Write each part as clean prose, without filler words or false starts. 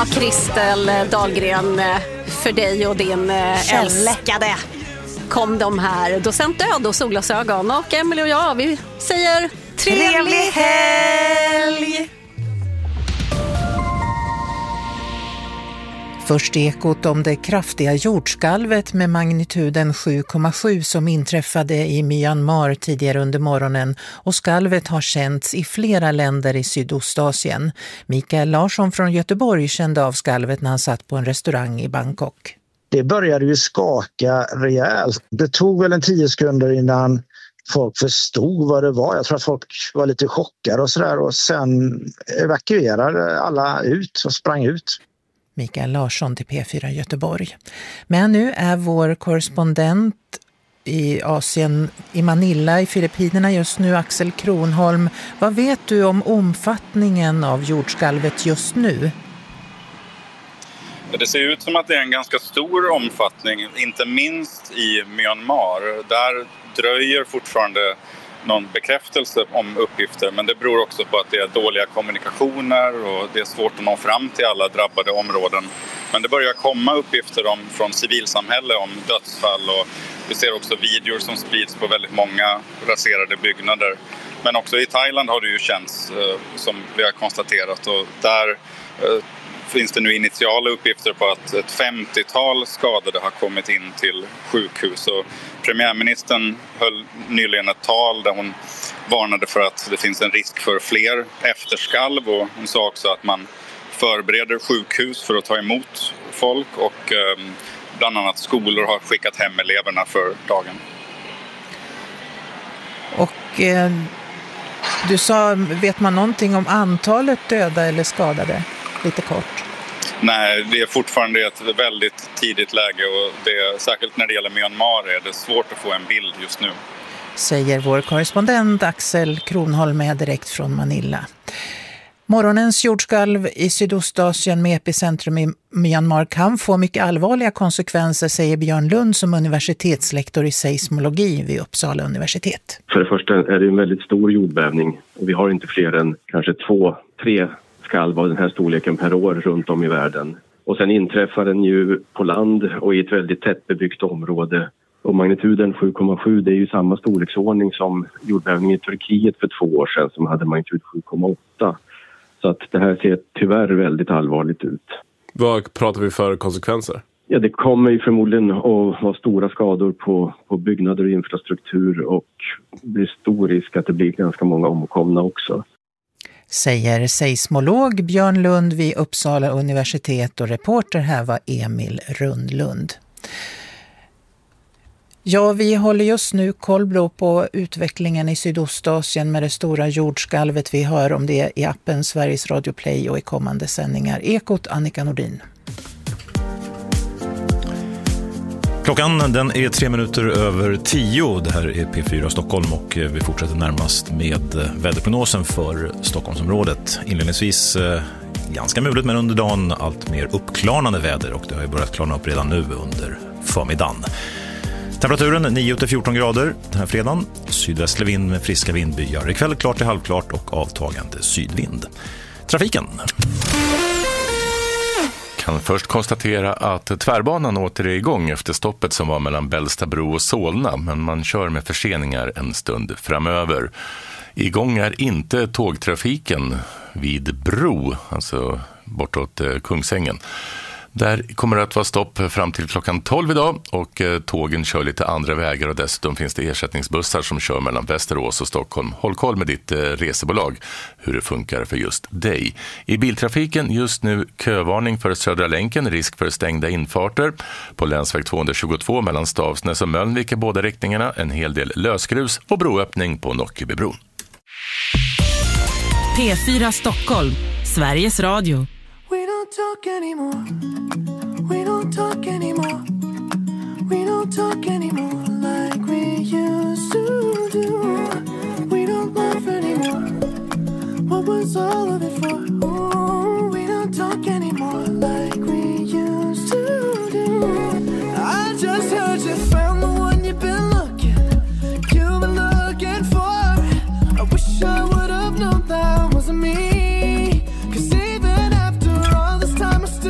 Ja, Kristel Dahlgren, för dig och din älskade kom de här. Docent Död och solglasögon. Och Emily och jag, vi säger trevlig helg! Först ekot om det kraftiga jordskalvet med magnituden 7,7 som inträffade i Myanmar tidigare under morgonen, och skalvet har känts i flera länder i Sydostasien. Mikael Larsson från Göteborg kände av skalvet när han satt på en restaurang i Bangkok. Det började ju skaka rejält. Det tog väl 10 sekunder innan folk förstod vad det var. Jag tror att folk var lite chockade och sådär, och sen evakuerade alla ut och sprang ut. Mikael Larsson till P4 Göteborg. Men nu är vår korrespondent i Asien, i Manila i Filippinerna just nu, Axel Kronholm. Vad vet du om omfattningen av jordskalvet just nu? Det ser ut som att det är en ganska stor omfattning, inte minst i Myanmar. Där dröjer fortfarande någon bekräftelse om uppgifter, men det beror också på att det är dåliga kommunikationer och det är svårt att nå fram till alla drabbade områden. Men det börjar komma uppgifter från civilsamhälle om dödsfall, och vi ser också videor som sprids på väldigt många raserade byggnader. Men också i Thailand har det ju känts, som vi har konstaterat, och där finns det nu initiala uppgifter på att ett 50-tal skadade har kommit in till sjukhus. Och premiärministern höll nyligen ett tal där hon varnade för att det finns en risk för fler efterskalv, och hon sa också att man förbereder sjukhus för att ta emot folk, och bland annat skolor har skickat hem eleverna för dagen. Och du sa, vet man någonting om antalet döda eller skadade? Lite kort. Nej, det är fortfarande ett väldigt tidigt läge, och särskilt när det gäller Myanmar är det svårt att få en bild just nu. Säger vår korrespondent Axel Kronholm med direkt från Manila. Morgonens jordskalv i Sydostasien med epicentrum i Myanmar kan få mycket allvarliga konsekvenser, säger Björn Lund som universitetslektor i seismologi vid Uppsala universitet. För det första är det en väldigt stor jordbävning, och vi har inte fler än kanske 2-3 skalv av den här storleken per år runt om i världen. Och sen inträffar den ju på land och i ett väldigt tättbebyggt område. Och magnituden 7,7, det är ju samma storleksordning som jordbävningen i Turkiet för 2 år sedan som hade magnitud 7,8. Så att det här ser tyvärr väldigt allvarligt ut. Vad pratar vi för konsekvenser? Ja, det kommer ju förmodligen att vara stora skador på byggnader och infrastruktur, och det är stor risk att det blir ganska många omkomna också. Säger seismolog Björn Lund vid Uppsala universitet, och reporter här var Emil Rundlund. Ja, vi håller just nu koll på utvecklingen i Sydostasien med det stora jordskalvet. Vi hör om det i appen Sveriges Radio Play och i kommande sändningar. Ekot, Annika Nordin. Klockan den är 3 minuter över 10. Det här är P4 Stockholm, och vi fortsätter närmast med väderprognosen för Stockholmsområdet. Inledningsvis ganska muligt, men under dagen allt mer uppklarnande väder, och det har ju börjat klarna upp redan nu under förmiddagen. Temperaturen 9-14 grader den här fredagen. Sydvästlig vind med friska vindbyar. Ikväll klart till halvklart och avtagande sydvind. Trafiken. Kan först konstatera att tvärbanan åter är igång efter stoppet som var mellan Bällstabro och Solna, men man kör med förseningar en stund framöver. Igång är inte tågtrafiken vid Bro, alltså bortåt Kungsängen. Där kommer det att vara stopp fram till klockan 12 idag, och tågen kör lite andra vägar, och dessutom finns det ersättningsbussar som kör mellan Västerås och Stockholm. Håll koll med ditt resebolag hur det funkar för just dig. I biltrafiken just nu kövarning för Södra länken, risk för stängda infarter. På länsväg 222 mellan Stavsnäs och Mölnvik i båda riktningarna, en hel del lösgrus och broöppning på Nockebybron. P4 Stockholm, Sveriges Radio. We don't talk anymore. We don't talk anymore. We don't talk anymore like we used to do. We don't laugh anymore. What was all of it for? Ooh, we don't talk anymore like we used to do. I just heard you found the one you've been looking for. I wish I would have known that wasn't me. 'Cause even after all this time I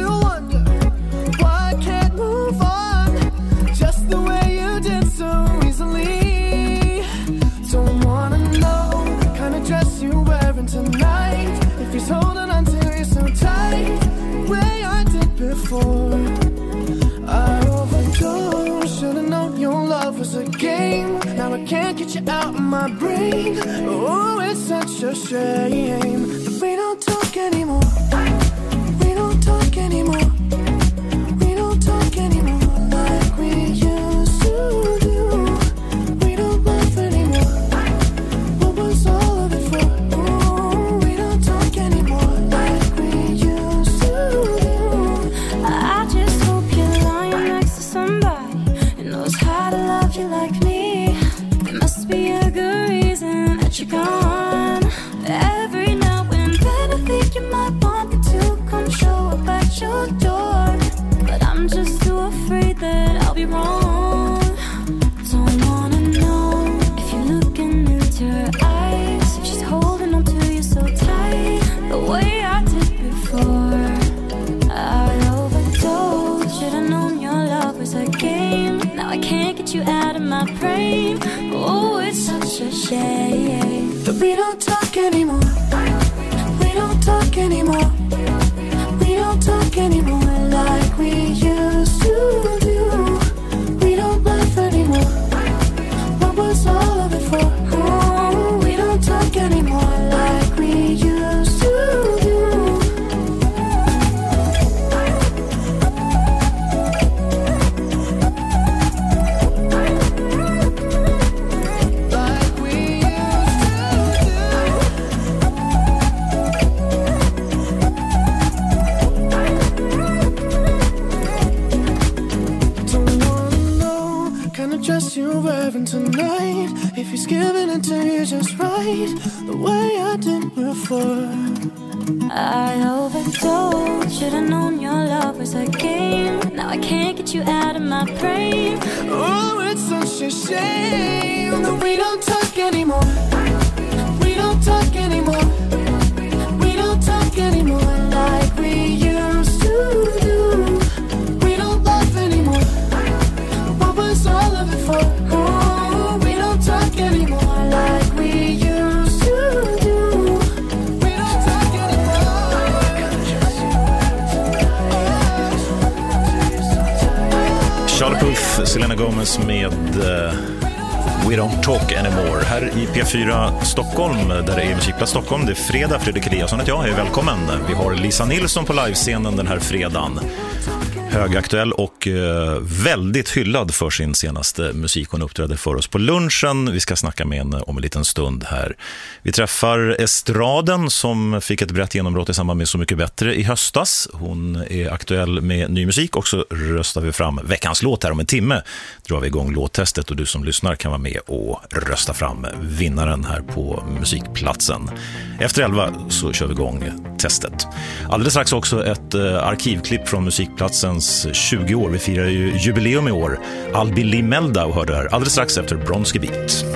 can't get you out of my brain. Oh, it's such a shame that we don't talk anymore. We don't talk anymore. We don't talk anymore like we used to do. We don't laugh anymore. What was all of it for? Oh, we don't talk anymore like we used to do. I just hope you're lying next to somebody who knows how to love you like me. There must be a good reason that you're gone. Every now and then I think you might want me to come show up at your door, but I'm just too afraid that I'll be wrong. Don't wanna know if you're looking into her eyes, if she's holding on to you so tight, the way I did before. I overdosed, should've known your love was a game. Now I can't get you out of my brain. Oh, it's such a shame that we don't talk anymore. We don't talk anymore. We don't talk anymore like we used to do. We don't laugh anymore. What was all of it for? Oh, we don't talk anymore like we used to do. Dress you're wearing tonight, if he's giving it to you just right, the way I did before. I overdosed, should've known your love was a game. Now I can't get you out of my brain. Oh, it's such a shame that we don't talk anymore. We don't talk anymore. We don't talk anymore like we used to do. We don't laugh anymore. What was all of it for? Oh, we don't talk anymore like we used to do. We don't talk anymore. Charlie Puth, Selena Gomez med We Don't Talk Anymore. Här i P4 Stockholm, där det är Musikplats Stockholm. Det är fredag, Fredrik Eliasson heter jag. Hej, välkommen. Vi har Lisa Nilsson på livescenen den här fredagen. Högaktuell och väldigt hyllad för sin senaste musik. Hon uppträdde för oss på lunchen. Vi ska snacka med henne om en liten stund här. Vi träffar Estraden som fick ett brett genombrott i samband med Så mycket bättre i höstas. Hon är aktuell med ny musik och så röstar vi fram veckans låt här om en timme. Drar vi igång låttestet och du som lyssnar kan vara med och rösta fram vinnaren här på Musikplatsen. Efter 11 så kör vi igång testet. Alldeles strax också ett arkivklipp från Musikplatsens 20 år. Vi firar ju jubileum i år. Albi Limelda och hörde här alldeles strax efter Bronski Beat.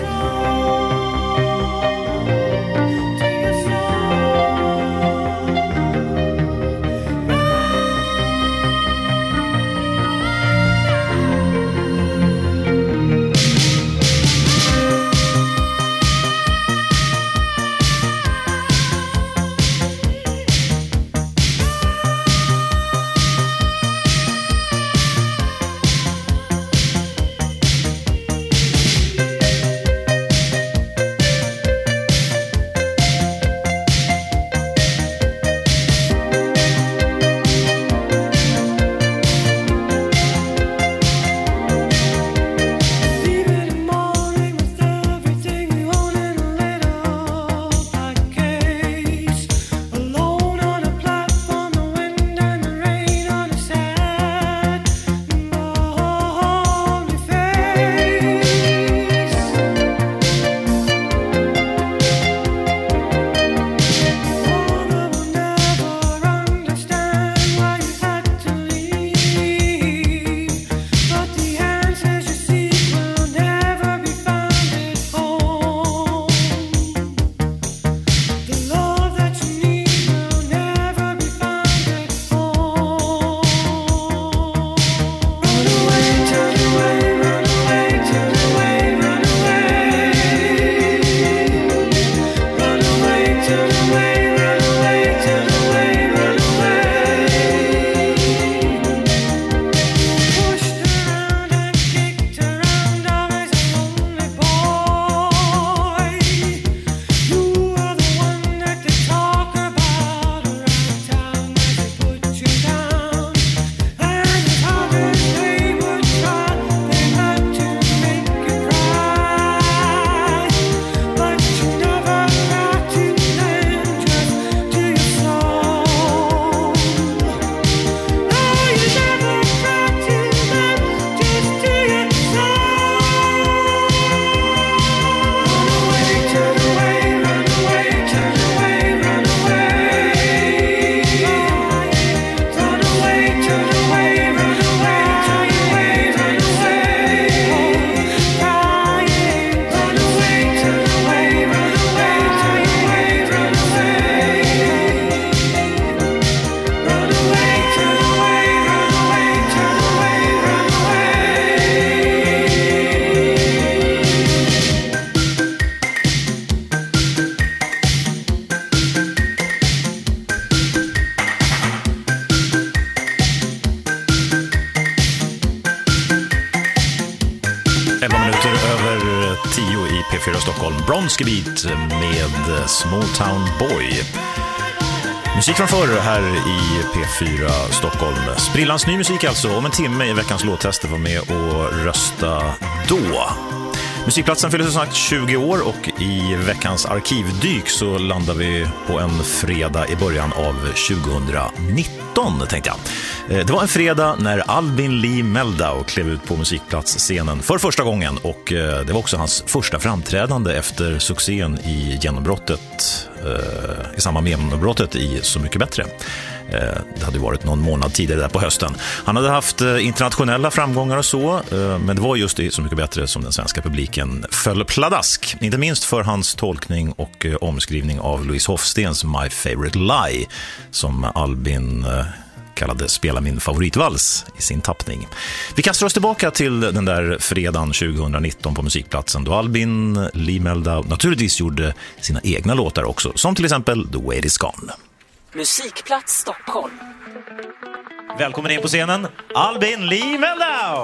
P4 Stockholm. Bronski Beat med Small Town Boy. Musik från förr här i P4 Stockholm. Sprillans ny musik alltså. Om en timme i veckans låttester. Var med och rösta då. Musikplatsen fyller som sagt 20 år och i veckans arkivdyk så landar vi på en fredag i början av 2019 tänkte jag. Det var en fredag när Albin Lee Meldau klev ut på musikplatsscenen för första gången och det var också hans första framträdande efter succén i genombrottet i samband med genombrottet i Så mycket bättre. Det hade varit någon månad tidigare där på hösten. Han hade haft internationella framgångar och så, men det var just i Så mycket bättre som den svenska publiken föll pladask. Inte minst för hans tolkning och omskrivning av Louise Hofstens My Favorite Lie, som Albin kallade Spela min favoritvals i sin tappning. Vi kastar oss tillbaka till den där fredagen 2019 på musikplatsen då Albin Lee Meldau naturligtvis gjorde sina egna låtar också, som till exempel The Way It Is Gone. Musikplats Stockholm. Välkommen in på scenen, Albin Lee Meldau!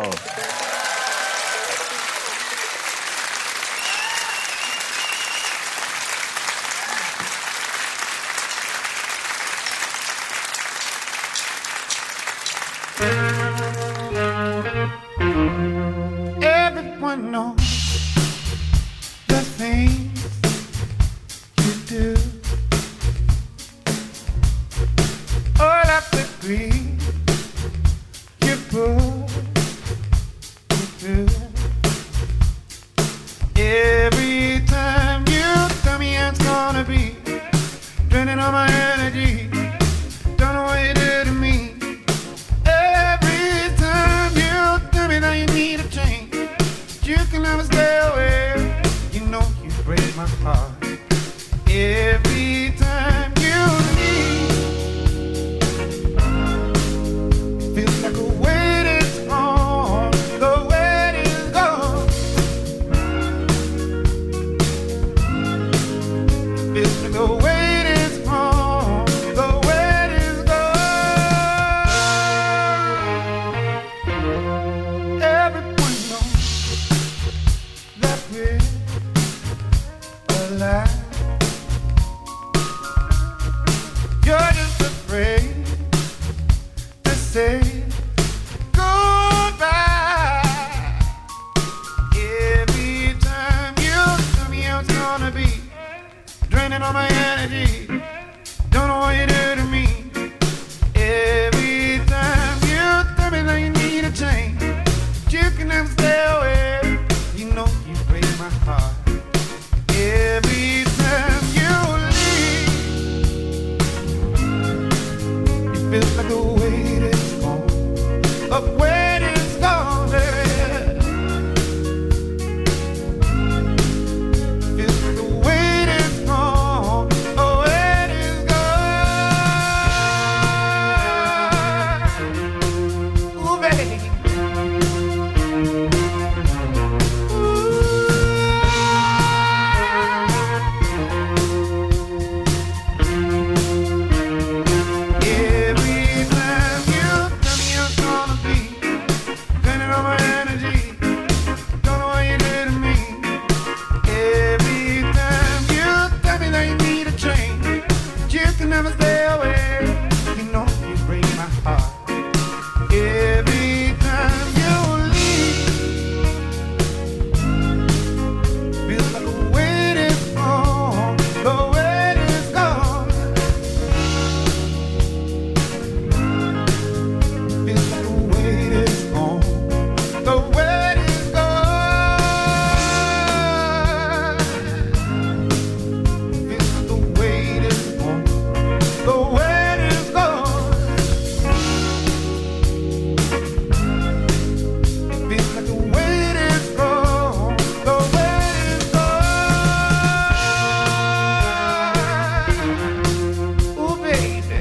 Everyone knows the things you do. All of the grief you put me through. Every time you tell me it's gonna be draining all my energy. Don't know what you did to me. Every time you tell me that you need a change, you can never stay away. You know you break my heart. Every time you leave, feels like a weight is on, the weight is gone. Feels like a weight is on, the weight is gone. Everyone knows that we're alive. You're just afraid to say goodbye. Every time you tell me how it's gonna be, draining all my energy. Don't know what you do to me. Every time you tell me that you need a change, you can never stay away. You know you break my heart. Every time you leave, it feels like the weight is gone. The weight is gone, yeah. Feels like the weight is gone. The weight is gone. Ooh, baby. Every time you tell me you're gonna be draining all my energy, don't know what you did to me. Every time you tell me that you need a change, you can never stay away. You know you break my heart. Every time you leave, feels like the weight is on, the weight is gone. Feels like the weight is on, the weight is gone. Feels like the weight is on, the weight is gone. Feels like the weight is gone, the weight is gone. Ooh, baby.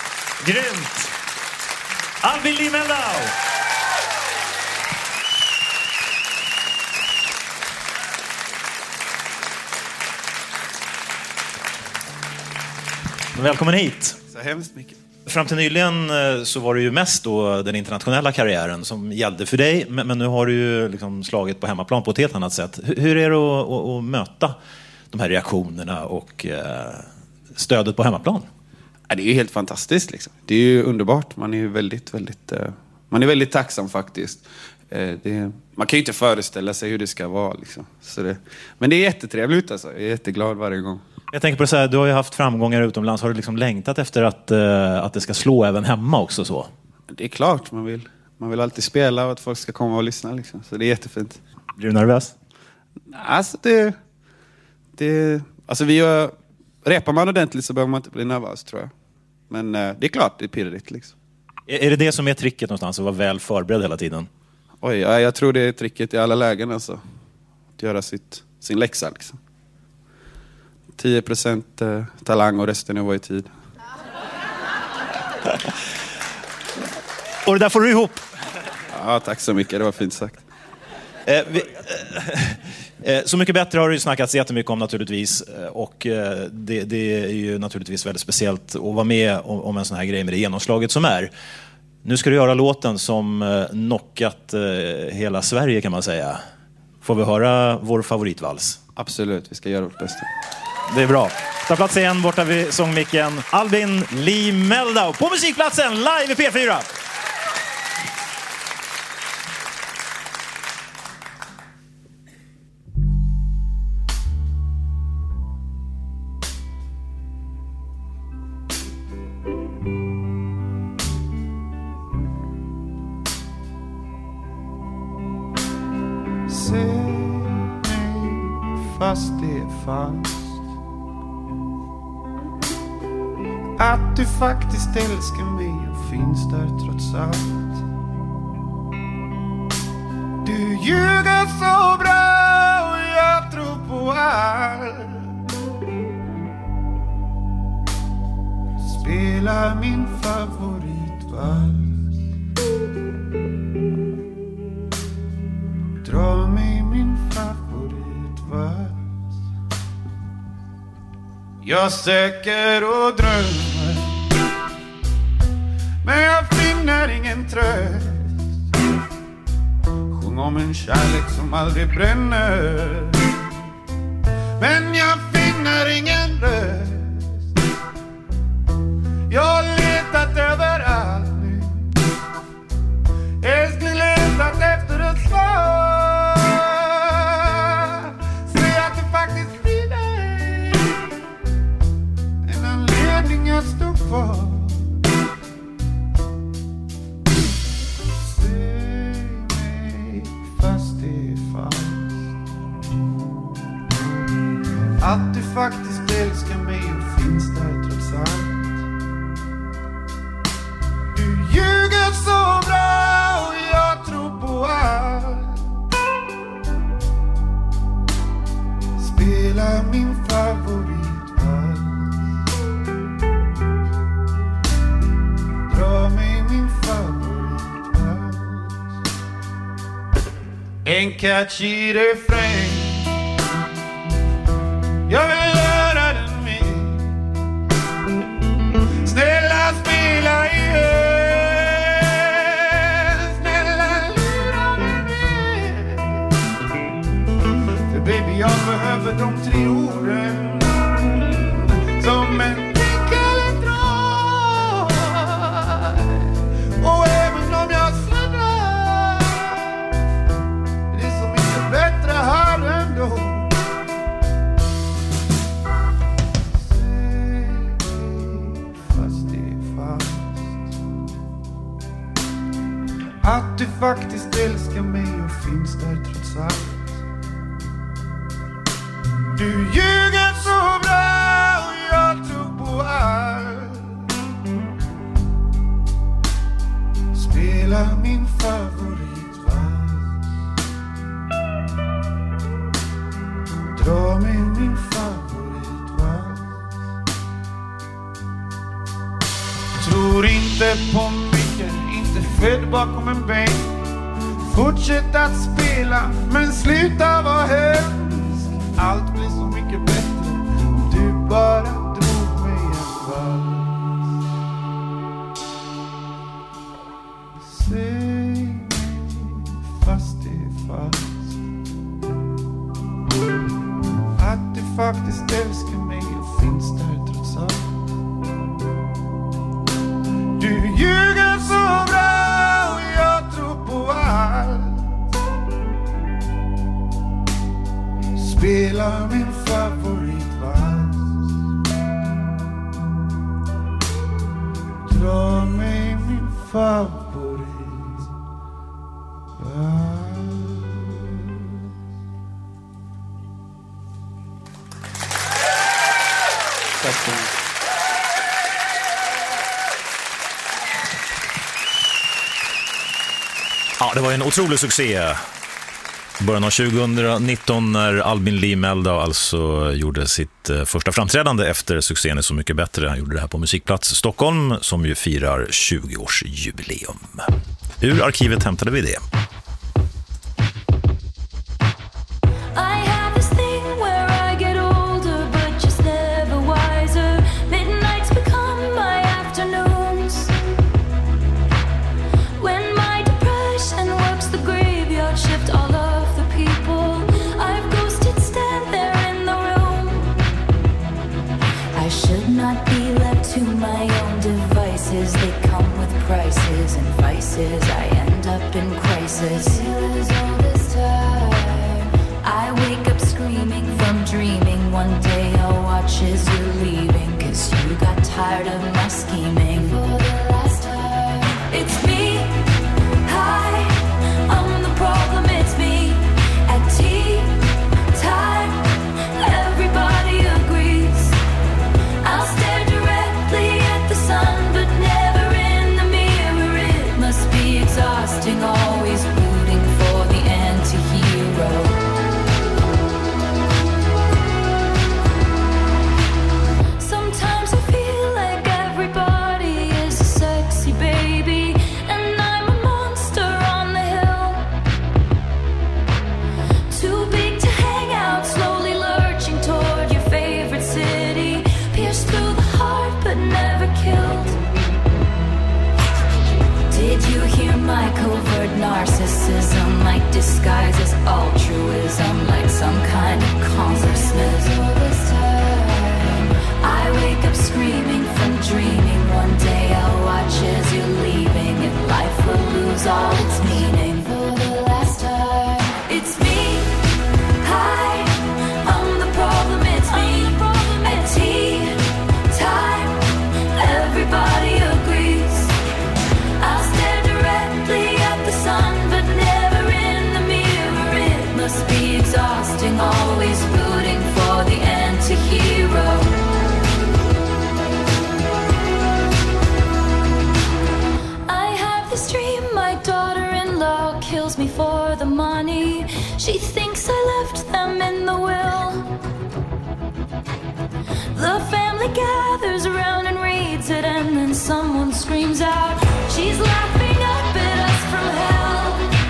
Grymt! Albin Lee Meldau! Välkommen hit. Så hemskt mycket. Fram till nyligen så var det ju mest då den internationella karriären som gällde för dig. Men nu har du ju liksom slagit på hemmaplan på ett helt annat sätt. Hur är det att möta de här reaktionerna och stödet på hemmaplan? Ja, det är ju helt fantastiskt liksom. Det är ju underbart. Man är ju väldigt tacksam faktiskt. Man kan ju inte föreställa sig hur det ska vara liksom. Men det är jättetrevligt alltså. Jag är jätteglad varje gång. Jag tänker på det så här, du har ju haft framgångar utomlands. Har du liksom längtat efter att det ska slå även hemma också så? Det är klart, man vill alltid spela och att folk ska komma och lyssna liksom. Så det är jättefint. Blir du nervös? Alltså repar man ordentligt så behöver man inte bli nervös tror jag. Men det är klart, det är pirrigt liksom. Är det som är tricket någonstans, att vara väl förberedd hela tiden? Oj, jag tror det är tricket i alla lägen alltså. Att göra sin läxa liksom. 10% talang och resten är var i tid. Och det där får du ihop. Ja, tack så mycket. Det var fint sagt. Så mycket bättre har det ju snackats jättemycket om naturligtvis. Och det är ju naturligtvis väldigt speciellt att vara med om en sån här grej med det genomslaget som är. Nu ska du göra låten som knockat hela Sverige kan man säga. Får vi höra vår favoritvals? Absolut, vi ska göra vårt bästa. Det är bra. Ta plats igen borta vid sångmicken. Albin Lee Meldau på musikplatsen live i P4. Se mig fast det är fast. Att du faktiskt älskar mig och finns där trots allt. Du ljuger så bra och jag tror på allt. Spela min favoritvals. Dra mig min favoritvals. Jag söker och drömmer, men jag finner ingen tröst. Sjung om en kärlek som aldrig bränner, men jag finner ingen röst. Jag har letat överallt nu, älskling, letat efter ett svar. Säg att det faktiskt blir dig, en anledning att stå kvar. Se mig fast det är fast. Att du faktiskt älskar mig och finns där trots allt. Du ljuger så bra och jag tror på allt. Spela min favoritvals. Dra mig min favoritvals. En catchy refräng, jag vill höra den med. Snälla spela igen. Baby, jag behöver de 3 orden som en enkel drag. Och även om jag sladdar, det är så mycket bättre här ändå. Fast det är fast. Att du faktiskt älskar mig och finns där trots allt. Du ljuger så bra och jag tror på allt. Spela min favoritvals. Dra mig min favoritvals. Tror inte på mycket, inte född bakom en bänk. Fortsätt att spela, men sluta vara hemsk. Allt blir så mycket bättre om du bara drog mig en vals. Du ljuger så bra och jag tror på allt. Spela min favoritvals. Dra mig min favoritvals. Ja, det var en otrolig succé. Början av 2019 när Albin Lee Meldau alltså gjorde sitt första framträdande efter succén är Så mycket bättre. Han gjorde det här på Musikplats Stockholm som ju firar 20-årsjubileum. Ur arkivet hämtade vi det. They come with prices and vices. I end up in crisis. All this time, I wake up screaming from dreaming. One day I'll watch as you're leaving, 'cause you got tired of my scheming. For the last time, it's me. Hi, I'm the problem. It's me. At tea time, everybody agrees. I'll stare directly at the sun, but never in the mirror. It must be exhausting, always rooting for the anti-hero. Sometimes I feel like everybody is a sexy baby, and I'm a monster on the hill. Too big to hang out, slowly lurching toward your favorite city. Pierced through the heart but never killed. Did you hear my covert narcissism? Like disguise as altruism, like some kind of consciousness. All this time, I wake up screaming from dreaming. One day I'll watch as you're leaving, and life will lose all its meaning. For the last time, it's me. Hi, I'm the problem. It's me. At tea time, everybody agrees. I'll stare directly at the sun, but never in the mirror. It must be exhausting, always rooting for the anti-hero. I have this dream, my daughter-in-law kills me for the money. She thinks I left them in the will. The family gathers around and reads it, and then someone screams out, she's laughing up at us from hell.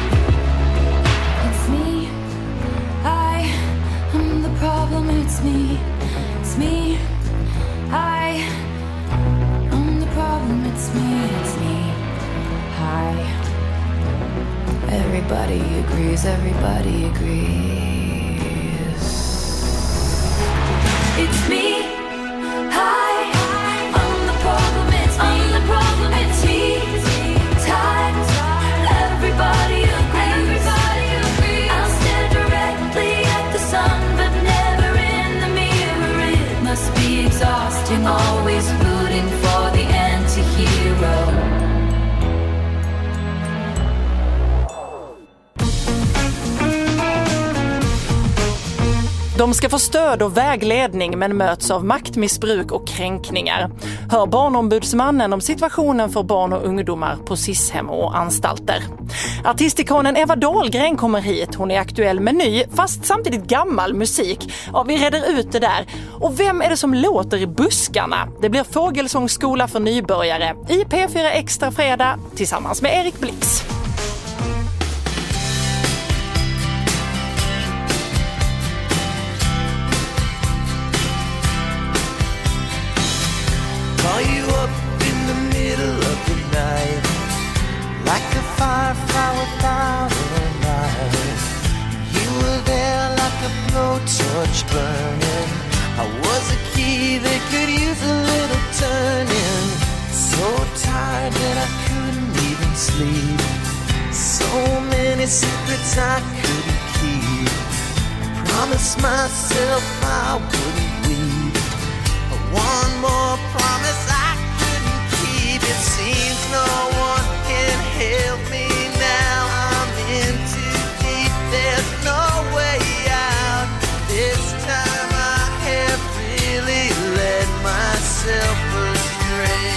It's me. I am the problem. It's me. It's me. I am the problem. It's me. It's me. Hi. Everybody agrees. Everybody agrees. It's me. Hi, I'm the problem. It's me. I'm the problem. It's me. Time, everybody agrees. I'll stare directly at the sun, but never in the mirror. It must be exhausting, always rooting for the anti-hero. De ska få stöd och vägledning men möts av maktmissbruk och kränkningar. Hör Barnombudsmannen om situationen för barn och ungdomar på SIS-hem och anstalter. Artistikonen Eva Dahlgren kommer hit. Hon är aktuell med ny, fast samtidigt gammal musik. Ja, vi reder ut det där. Och vem är det som låter i buskarna? Det blir fågelsångsskola för nybörjare i P4 Extra fredag tillsammans med Erik Blix. Call you up in the middle of the night, like a firefly without a light. You were there like a blowtorch burning. I was a key that could use a little turning. So tired I couldn't keep. Promised myself I wouldn't weep. One more promise I couldn't keep. It seems no one can help me now. I'm in too deep, there's no way out. This time I have really led myself astray.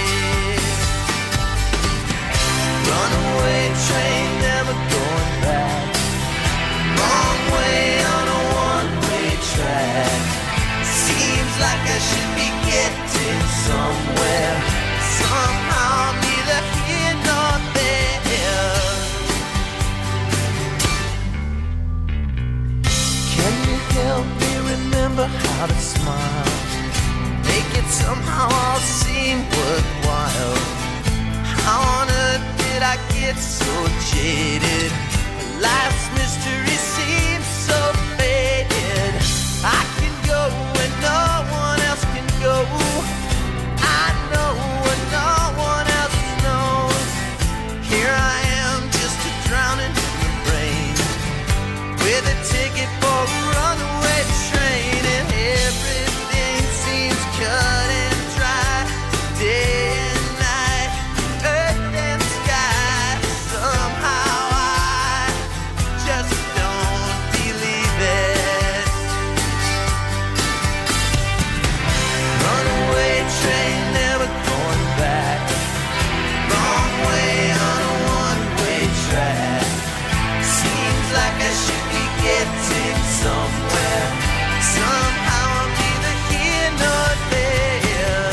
Runaway train, never going back. Wrong way on a one-way track. Seems like I should be getting somewhere. Somehow I'm neither here nor there. Can you help me remember how to smile? Make it somehow all seem worthwhile. How on earth did I get so jaded? Life's mystery seems so faded. I can go where no one else can go. I know what no one else knows. Here I am, just a drowning in the rain, with a ticket for a runaway train, and everything seems cut and dry. Day and night, earth and sky. Somehow I just don't believe it. Runaway train, never going back. Wrong way on a one-way track. Seems like I should be getting somewhere. Somehow I'm neither here nor there.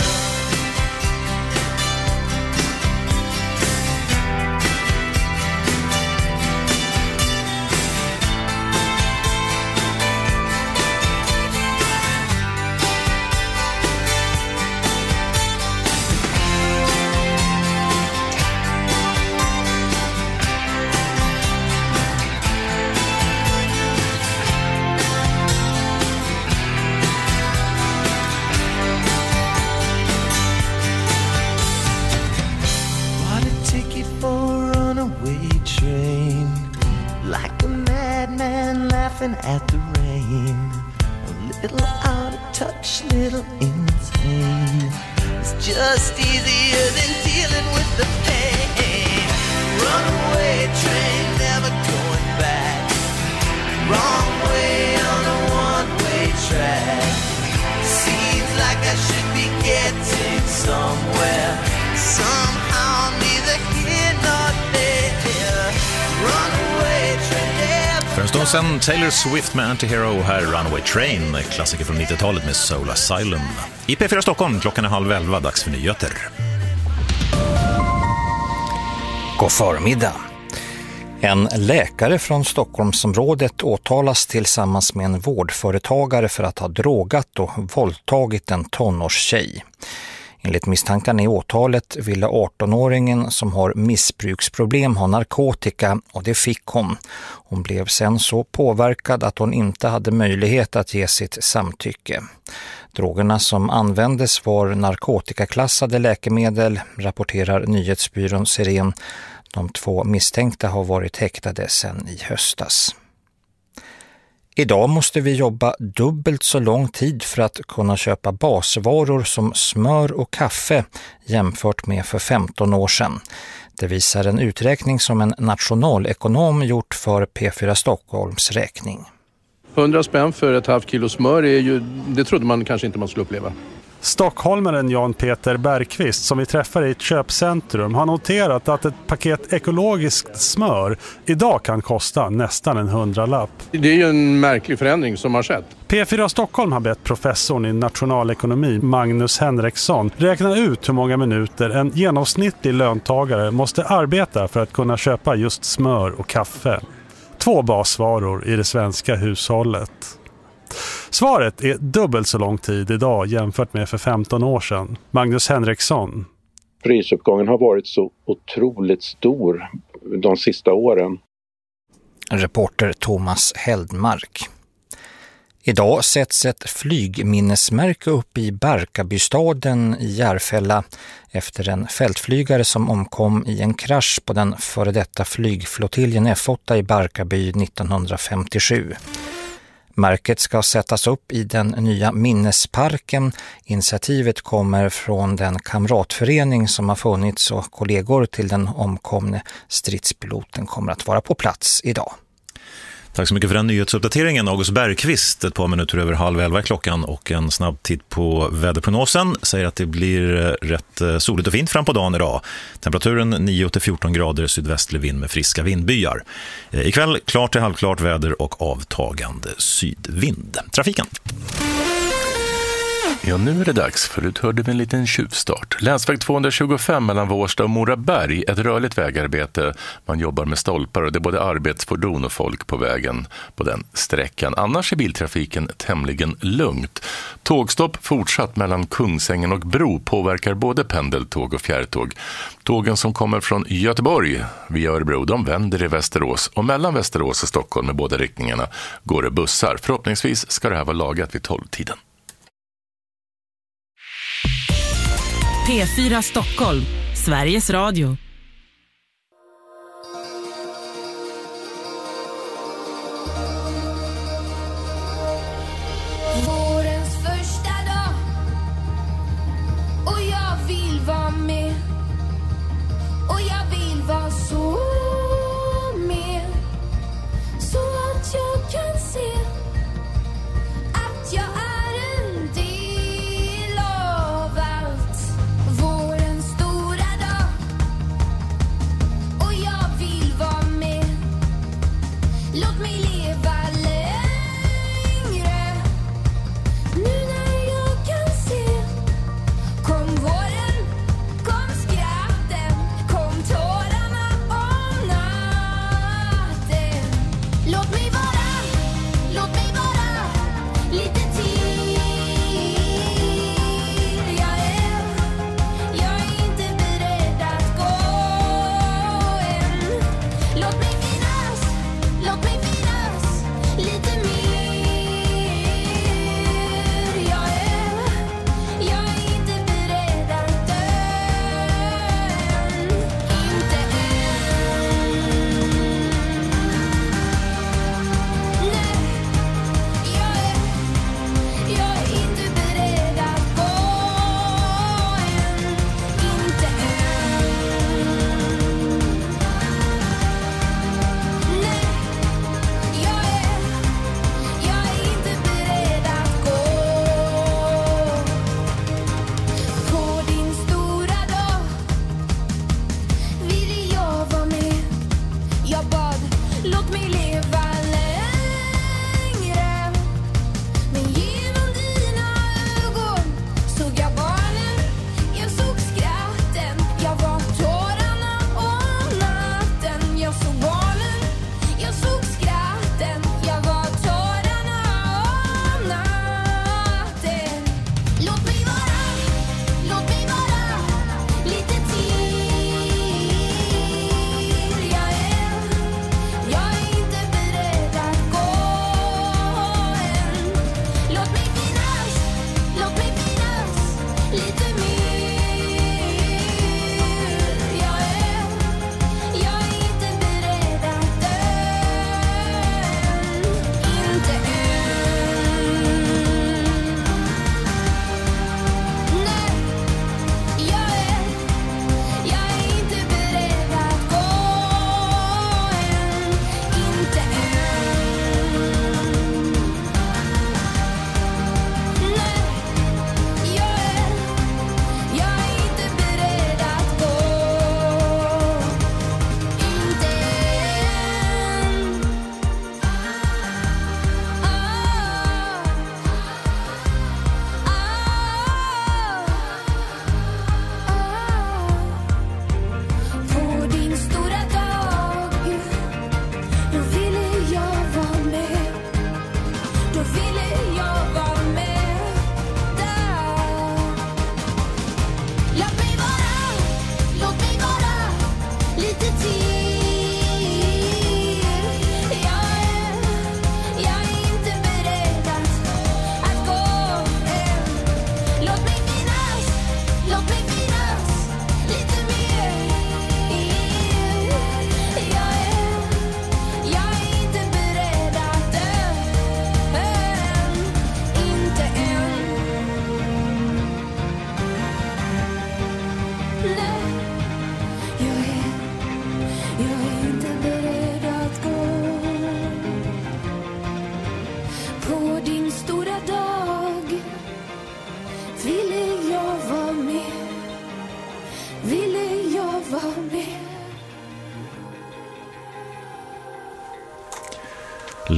Bought a ticket for a runaway train, like a madman laughing at the rain. A little out of touch, little insane. It's just easier than dealing with the pain. Runaway train, never going back. Wrong way on a one-way track. Seems like I should be getting somewhere. Somehow neither here nor there. Runaway train. För en stund sedan Taylor Swift med Antihero, här Runaway Train, klassiker från 90-talet med Soul Asylum. I P4 Stockholm, klockan är 10:30, dags för nyheter. God förmiddag. En läkare från Stockholmsområdet åtalas tillsammans med en vårdföretagare för att ha drogat och våldtagit en tonårstjej. Enligt misstankarna i åtalet ville 18-åringen som har missbruksproblem ha narkotika, och det fick hon. Hon blev sen så påverkad att hon inte hade möjlighet att ge sitt samtycke. Drogerna som användes var narkotikaklassade läkemedel, rapporterar nyhetsbyrån Siren. De 2 misstänkta har varit häktade sedan i höstas. Idag måste vi jobba dubbelt så lång tid för att kunna köpa basvaror som smör och kaffe jämfört med för 15 år sedan. Det visar en uträkning som en nationalekonom gjort för P4 Stockholms räkning. 100 spänn för ett halvt kilo smör är ju, det trodde man kanske inte man skulle uppleva. Stockholmaren Jan Peter Bergqvist, som vi träffar i ett köpcentrum, har noterat att ett paket ekologiskt smör idag kan kosta nästan en 100-lapp. Det är ju en märklig förändring som har skett. P4 Stockholm har bett professorn i nationalekonomi Magnus Henriksson räkna ut hur många minuter en genomsnittlig löntagare måste arbeta för att kunna köpa just smör och kaffe. 2 basvaror i det svenska hushållet. Svaret är dubbelt så lång tid idag jämfört med för 15 år sedan. Magnus Henriksson. Prisuppgången har varit så otroligt stor de sista åren. Reporter Thomas Heldmark. Idag sätts ett flygminnesmärke upp i Barkarbystaden i Järfälla efter en fältflygare som omkom i en krasch på den före detta flygflottiljen F8 i Barkarby 1957. Märket ska sättas upp i den nya minnesparken. Initiativet kommer från den kamratförening som har funnits och kollegor till den omkomne stridspiloten kommer att vara på plats idag. Tack så mycket för den nyhetsuppdateringen, August Bergqvist. Ett par minuter över 10:30 klockan och en snabb titt på väderprognosen säger att det blir rätt soligt och fint fram på dagen idag. Temperaturen 9-14 grader, sydvästlig vind med friska vindbyar. Ikväll klart till halvklart väder och avtagande sydvind. Trafiken. Ja, nu är det dags. Förut hörde vi en liten tjuvstart. Länsväg 225 mellan Vårsta och Moraberg, ett rörligt vägarbete. Man jobbar med stolpar och det är både arbetsfordon och folk på vägen på den sträckan. Annars är biltrafiken tämligen lugnt. Tågstopp fortsatt mellan Kungsängen och Bro påverkar både pendeltåg och fjärrtåg. Tågen som kommer från Göteborg via Örebro, de vänder i Västerås. Och mellan Västerås och Stockholm med båda riktningarna går det bussar. Förhoppningsvis ska det här vara lagat vid 12-tiden. P4 Stockholm, Sveriges Radio. Vårens första dag och jag vill vara med. Och jag vill vara så med. Så att jag kan se att jag är en del av allt. Vårens stora dag och jag vill vara med. Låt mig leva längre. Nu när jag kan se. Kom våren, kom skratten, kom tårarna om natten. Låt mig vara lite till. Jag är inte beredd att gå än. Låt mig finnas lite mer. Jag är inte beredd att dö än. Inte än. Nej, jag är inte beredd att gå än. Inte än. Nej, jag är inte beredd att gå. På din stora dag ville jag vara med. Jag bad, låt mig leva längre. Men genom dina ögon såg jag barnen, jag såg skratten. Jag var tårarna om natten. Jag såg barnen, jag såg skratten. Jag var tårarna om natten. Låt mig vara lite till. Jag är inte beredd att gå än. Låt mig finnas lite mer. Jag är inte beredd att dö än. Inte än. Nej, jag är inte beredd att gå än. Inte än. Nej, jag är inte beredd att gå. Inte på din stora dag, då ville jag vara med. Då ville jag vara med där. Låt mig vara lite till. Jag är inte beredd att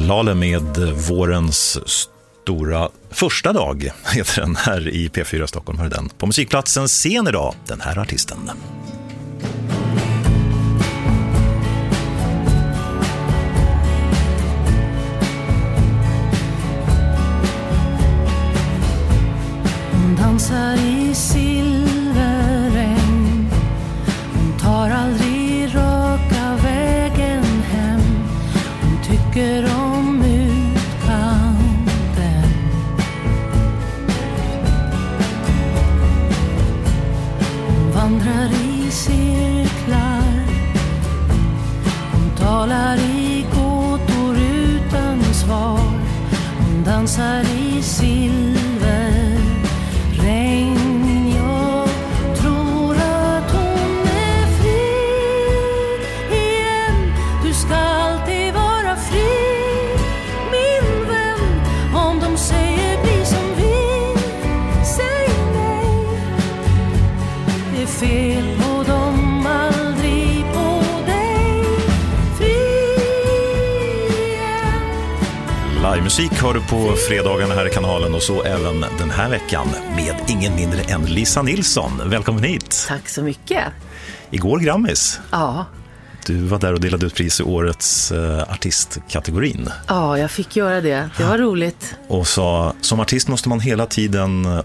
Lale med vårens stora första dag heter den här i P4 Stockholm. Hör den på musikplatsen scen idag, den här artisten. Hon dansar i silverregn. Hon tar aldrig raka vägen hem. Hon tycker om utkanten. Hon vandrar i cirklar. Hon talar i gåtor utan svar. Hon dansar i silverregn. Jag tror att hon är fri igen. Du ska alltid vara fri, min vän. Om de säger bli som vi, säg nej. Det är fel på dem, aldrig på dig. Fri igen. Livemusik hör du på fredagarna här i kanalen och så även den här veckan med ingen mindre än Lisa Nilsson. Välkommen hit. Tack så mycket. Igår Grammis. Ja. Du var där och delade ut pris i årets artistkategorin. Ja, jag fick göra det. Det var roligt. Och sa, som artist måste man hela tiden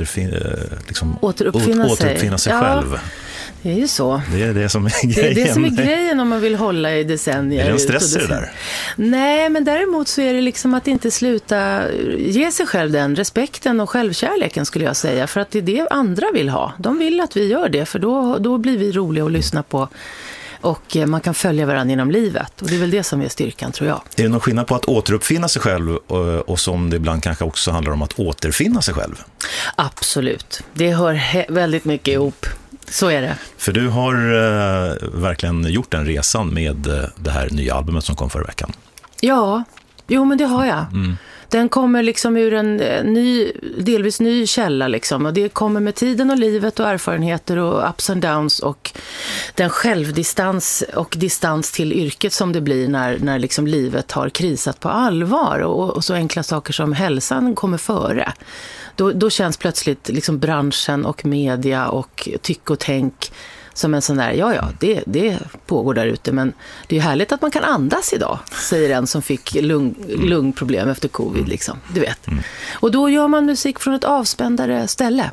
återuppfinna sig själv. Det är ju så. Det är det som är grejen. Det är det som är grejen om man vill hålla i decennier. Är det en stress i det där? Nej, men däremot så är det liksom att inte sluta ge sig själv den respekten och självkärleken, skulle jag säga. För att det är det andra vill ha. De vill att vi gör det, för då blir vi roliga att lyssna på. Och man kan följa varandra genom livet. Och det är väl det som är styrkan, tror jag. Är det någon skillnad på att återuppfinna sig själv och som det ibland kanske också handlar om att återfinna sig själv? Absolut. Det hör väldigt mycket ihop. Så är det. För du har verkligen gjort den resan med det här nya albumet som kom förra veckan. Ja, men det har jag. Mm. Den kommer liksom ur en delvis ny källa liksom, och det kommer med tiden och livet och erfarenheter och ups and downs och den självdistans och distans till yrket som det blir när liksom livet har krisat på allvar och så enkla saker som hälsan kommer före. Då känns plötsligt liksom branschen och media och tyck och tänk som en sån där, det pågår där ute, men det är ju härligt att man kan andas idag, säger en som fick lungproblem efter covid, liksom, du vet. Mm. Och då gör man musik från ett avspändare ställe.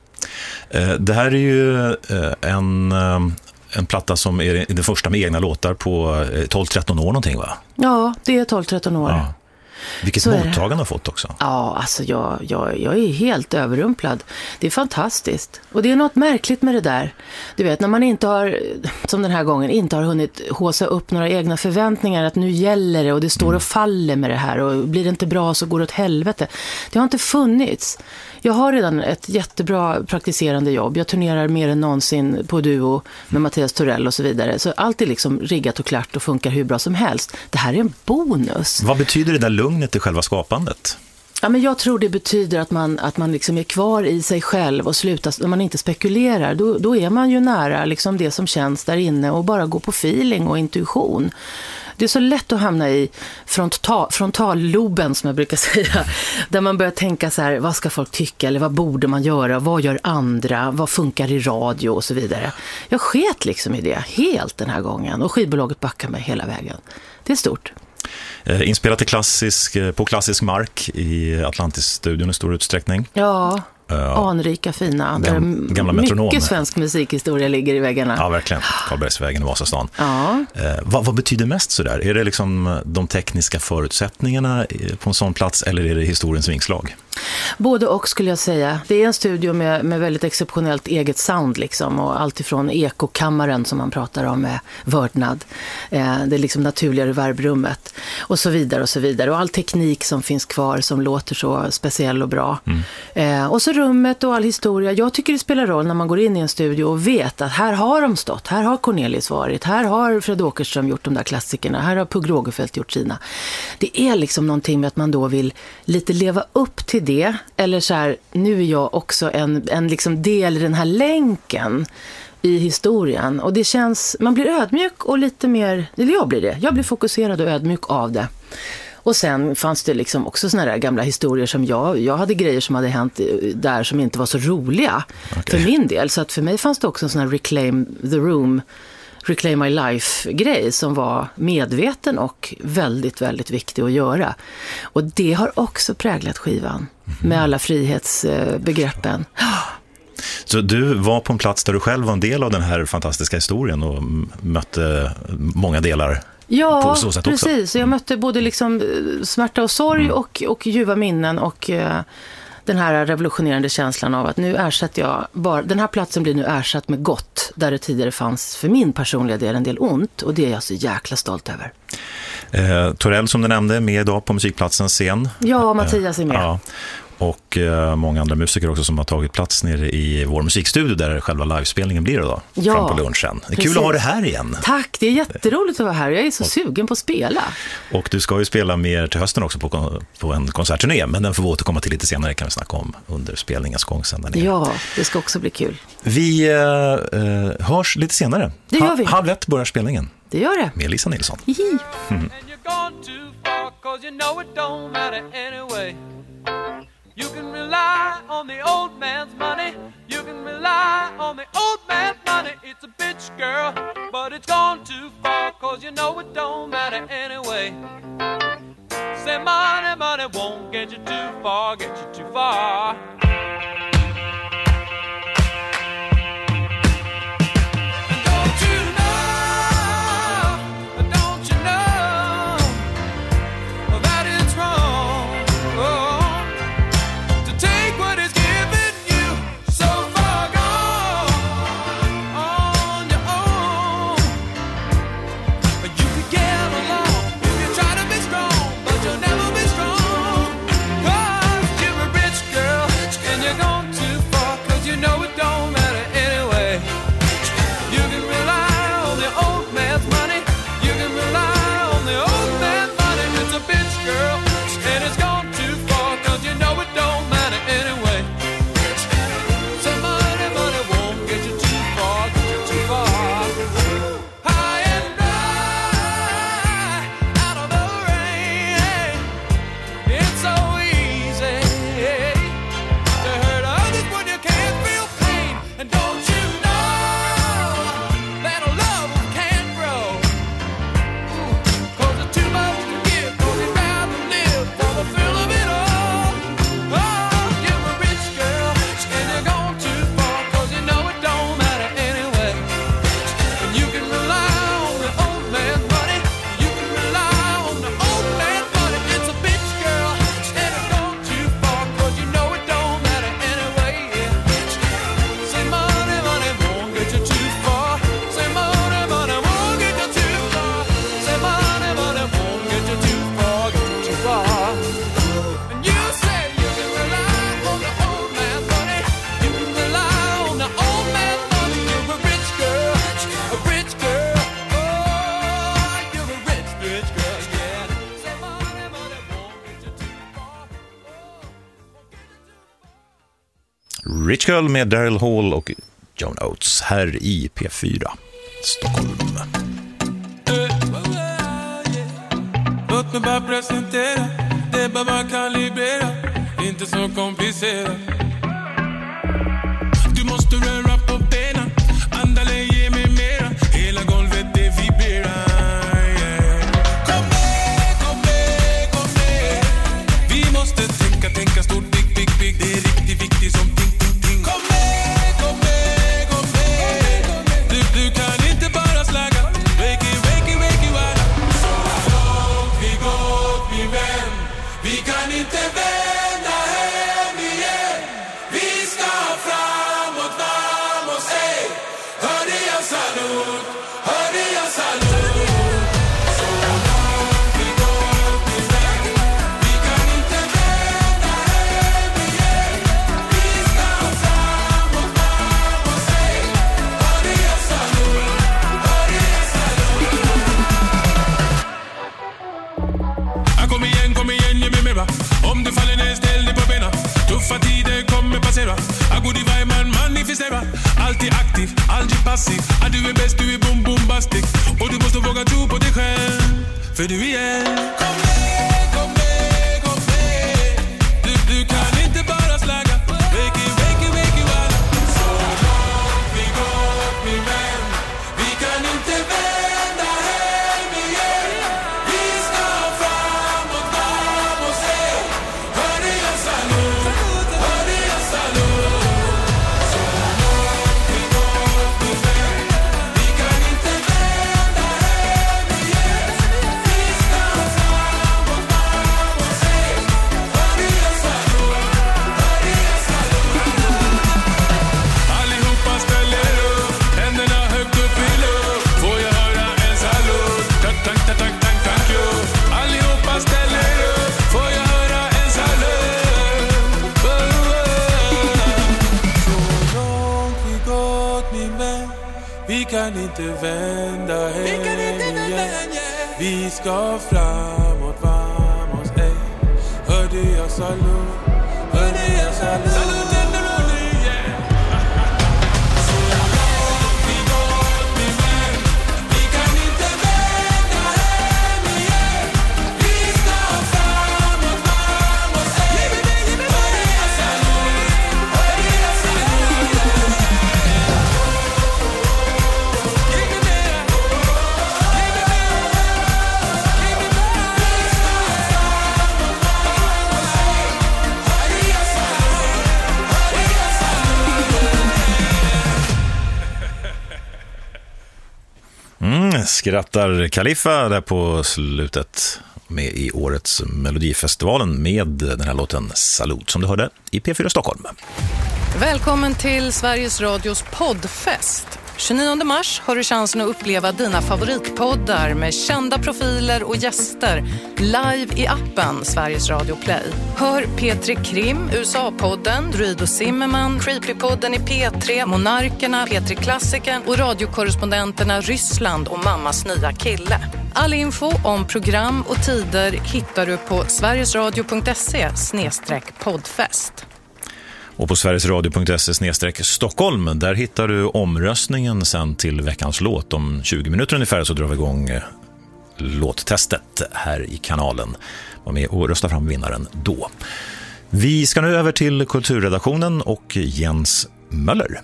Det här är ju en platta som är den första med egna låtar på 12-13 år någonting, va? Ja, det är 12-13 år. Ja. Vilket mottagande har fått också. Ja, alltså jag är helt överrumplad. Det är fantastiskt. Och det är något märkligt med det där. Du vet, när man inte har, som den här gången, inte har hunnit håsa upp några egna förväntningar att nu gäller det och det står och faller med det här och blir det inte bra så går det åt helvete. Det har inte funnits. Jag har redan ett jättebra praktiserande jobb. Jag turnerar mer än någonsin på duo med Mattias Torell och så vidare. Så allt är liksom riggat och klart och funkar hur bra som helst. Det här är en bonus. Vad betyder det där lugnet i själva skapandet? Ja, men jag tror det betyder att man liksom är kvar i sig själv och slutar, när man inte spekulerar. Då är man ju nära liksom det som känns där inne och bara gå på feeling och intuition. Det är så lätt att hamna i frontalloben, som jag brukar säga, där man börjar tänka så här, vad ska folk tycka eller vad borde man göra, vad gör andra, vad funkar i radio och så vidare. Jag sket liksom i det helt den här gången och skivbolaget backar mig hela vägen. Det är stort. Inspelat på klassisk mark i Atlantis-studion i stor utsträckning. Ja, anrika, fina. Gamla metronom. Mycket svensk musikhistoria ligger i väggarna. Ja, verkligen. Karlbergsvägen i Vasastan. Ja. Vad betyder mest så där? Är det liksom de tekniska förutsättningarna på en sån plats eller är det historiens vingslag? Både och, skulle jag säga. Det är en studio med väldigt exceptionellt eget sound liksom, och allt ifrån ekokammaren som man pratar om med vördnad. Det är liksom naturligare värbrummet och så vidare och så vidare. Och all teknik som finns kvar som låter så speciell och bra. Och så rummet och all historia. Jag tycker det spelar roll när man går in i en studio och vet att här har de stått. Här har Cornelis varit. Här har Fred Åkerström gjort de där klassikerna. Här har Pugh Rogefeldt gjort sina. Det är liksom någonting med att man då vill lite leva upp till det. Eller så här, nu är jag också en liksom del i den här länken i historien. Och det känns, man blir ödmjuk och lite mer, eller jag blir det. Jag blir fokuserad och ödmjuk av det. Och sen fanns det liksom också såna där gamla historier som jag hade grejer som hade hänt där som inte var så roliga för min del. Så att för mig fanns det också en sån här Reclaim the Room, Reclaim My Life-grej som var medveten och väldigt, väldigt viktig att göra. Och det har också präglat skivan med alla frihetsbegreppen. Så du var på en plats där du själv var en del av den här fantastiska historien och mötte många delar. Ja, på så sätt precis. Också. Jag mötte både liksom smärta och sorg och ljuva minnen och den här revolutionerande känslan av att nu ersätter jag bara, den här platsen blir nu ersatt med gott där det tidigare fanns för min personliga del en del ont, och det är jag så jäkla stolt över. Torell som du nämnde med idag på Musikplatsens scen. Ja, Mattias är med. Ja. Och många andra musiker också som har tagit plats nere i vår musikstudio där själva livespelningen blir idag, fram på lunchen. Det är kul att ha det här igen. Tack, det är jätteroligt att vara här. Jag är så sugen på att spela. Och du ska ju spela mer till hösten också på en konsertturné, men den får vi återkomma till lite senare, kan vi snacka om under spelningens gång sen där nere. Ja, det ska också bli kul. Vi hörs lite senare. Det gör vi. 12:30 börjar spelningen. Det gör det. Med Lisa Nilsson. You can rely on the old man's money. You can rely on the old man's money. It's a bitch, girl, but it's gone too far, 'cause you know it don't matter anyway. Say money, money won't get you too far, get you too far. Rich Girl med Daryl Hall och John Oates här i P4 Stockholm. Låt mig bara presentera, det är bara kalibrera, inte så komplicerat. Du måste röra på benen, andale ge mig mera, hela golvet det vibrerar. Kom med, vi måste tänka stort, big, det är riktigt viktigt som ting. Kom med, du kan inte bara slagga, wake it, walla. Så långt vi gått min vän, vi kan inte vända hem igen. Vi ska framåt, ey. Hörde jag salut. Så långt vi gått min vän, vi kan inte vända hem igen. Vi ska framåt, ey. Hörde jag salut. Kom igen, ge mig mera. Om du faller ner, ställ dig på benen. Tuffa tider kommer passera. Agudi vibe man manifestera. Alltid aktiv, aldrig passiv. Att du är bäst, du är bombastic. Och du måste våga tro på dig själv, för du är. Kom med. Du kan inte bara slagga. Wake it, wake it, wake it, walla. Så långt vi gått min vän. Vi kan inte vända hem igen. Vi ska framåt, vamos, hey. Hör det jag salut, hör det jag salut. Så långt vi gått min vän. Vi kan inte vända hem igen. Vi ska framåt, vamos, hey. Hör det jag salut, hör det jag salut. Allihopa ställer upp, händerna högt upp i luft. Får jag höra en salut? Tack, tack, tack, tack, tack, tack, jo. Allihopa ställer upp, får jag höra en salut? Så långt vi gått min vän. Vi kan inte vända hem igen. Vi ska framåt, vamos, ey. Hörde jag salut, hörde jag salut. Salut in the rolling, yeah. Så långt vi gått min vän. Vi kan inte vända hem igen. Vi ska framåt, vamos, ey. Hörde jag salut, hörde jag salut. Skrattar Khalifa där på slutet med i årets Melodifestivalen med den här låten Salut som du hörde i P4 Stockholm. Välkommen till Sveriges Radios poddfest. 29 mars har du chansen att uppleva dina favoritpoddar med kända profiler och gäster live i appen Sveriges Radio Play. Hör P3 Krim, USA-podden, Druid och Zimmerman, Creepy-podden i P3, Monarkerna, P3 Klassiken och radiokorrespondenterna Ryssland och Mammas nya kille. All info om program och tider hittar du på sverigesradio.se/poddfest. Och på sverigesradio.se/Stockholm, där hittar du omröstningen sen till veckans låt. Om 20 minuter ungefär så drar vi igång låttestet här i kanalen. Var med och rösta fram vinnaren då. Vi ska nu över till kulturredaktionen och Jens Möller.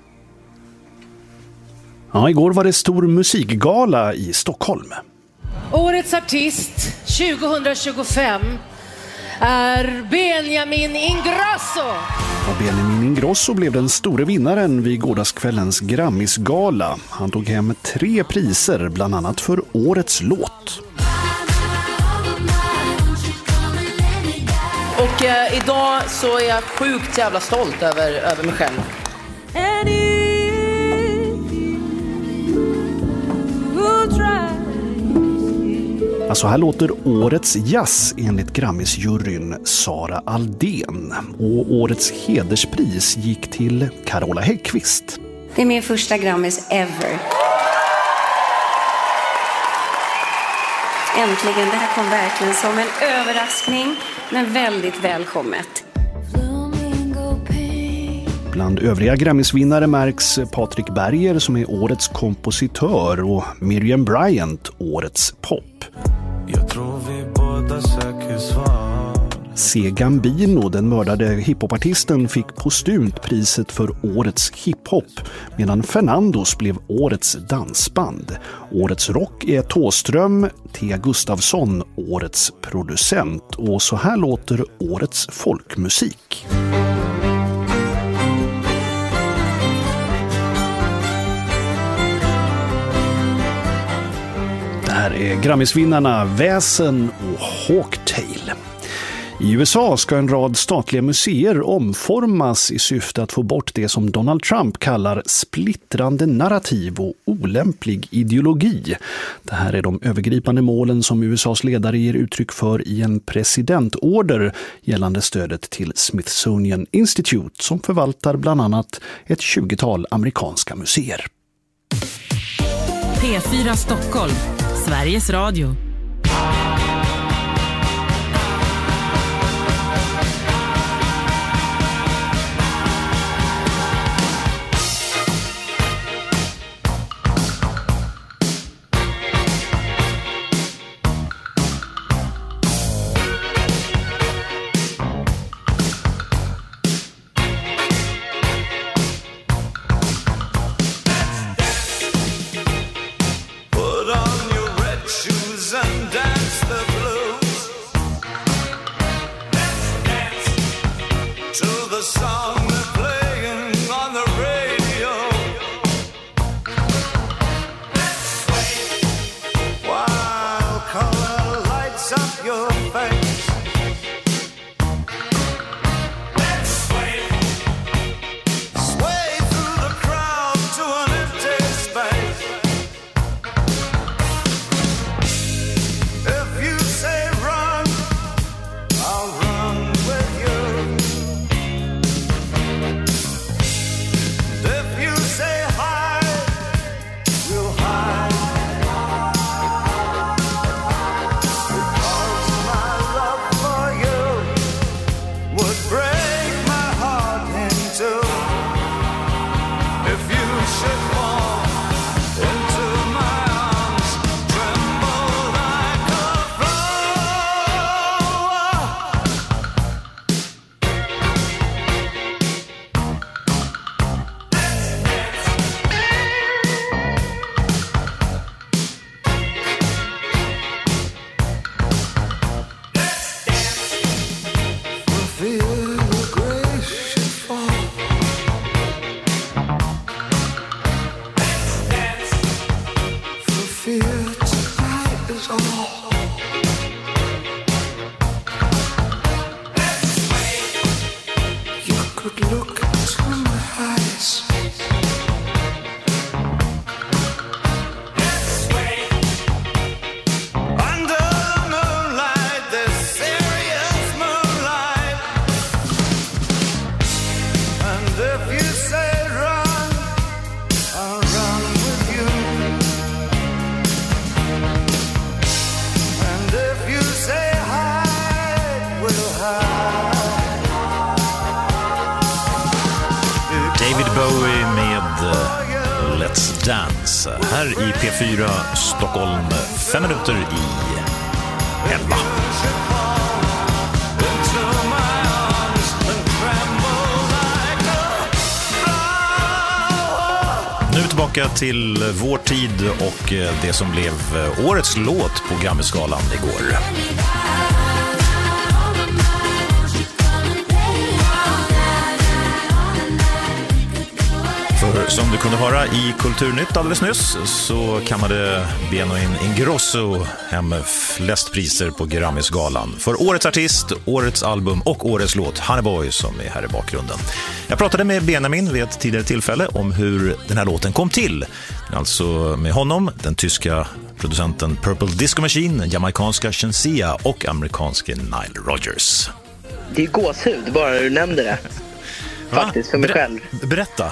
Ja, igår var det stor musikgala i Stockholm. Årets artist 2025 är Benjamin Ingrosso. Och Benjamin Ingrosso blev den store vinnaren vid gårdagskvällens Grammisgala. Han tog hem 3 priser, bland annat för årets låt. Och idag så är jag sjukt jävla stolt över mig själv. Alltså här låter årets jazz enligt Grammisjuryn Sara Aldén. Och årets hederspris gick till Carola Häggkvist. Det är min första Grammis ever. Äntligen, det här kom verkligen som en överraskning, men väldigt välkommet. Bland övriga Grammisvinnare märks Patrik Berger som är årets kompositör och Miriam Bryant årets pop. Jag tror vi båda söker svar. C. Gambino, den mördade hiphopartisten, fick postumt priset för årets hiphop, medan Fernandos blev årets dansband. Årets rock är Tåström, Thea Gustafsson årets producent, och så här låter årets folkmusik. Det här är Grammisvinnarna Väsen och Hawktail. I USA ska en rad statliga museer omformas i syfte att få bort det som Donald Trump kallar splittrande narrativ och olämplig ideologi. Det här är de övergripande målen som USAs ledare ger uttryck för i en presidentorder gällande stödet till Smithsonian Institute som förvaltar bland annat ett 20-tal amerikanska museer. P4 Stockholm, Sveriges Radio. Dance. Här i P4 Stockholm, 5 minuter i 11. Nu tillbaka till vår tid och det som blev årets låt på Grammisgalan igår. För som du kunde höra i Kulturnytt alldeles nyss så kammade Benjamin Ingrosso hem flest priser på Grammisgalan för årets artist, årets album och årets låt Honey Boy som är här i bakgrunden. Jag pratade med Benjamin vid ett tidigare tillfälle om hur den här låten kom till. Alltså med honom, den tyska producenten Purple Disco Machine, jamaikanska Shenseea och amerikanske Nile Rodgers. Det är gåshud bara du nämnde det. Faktiskt för mig själv. Berätta.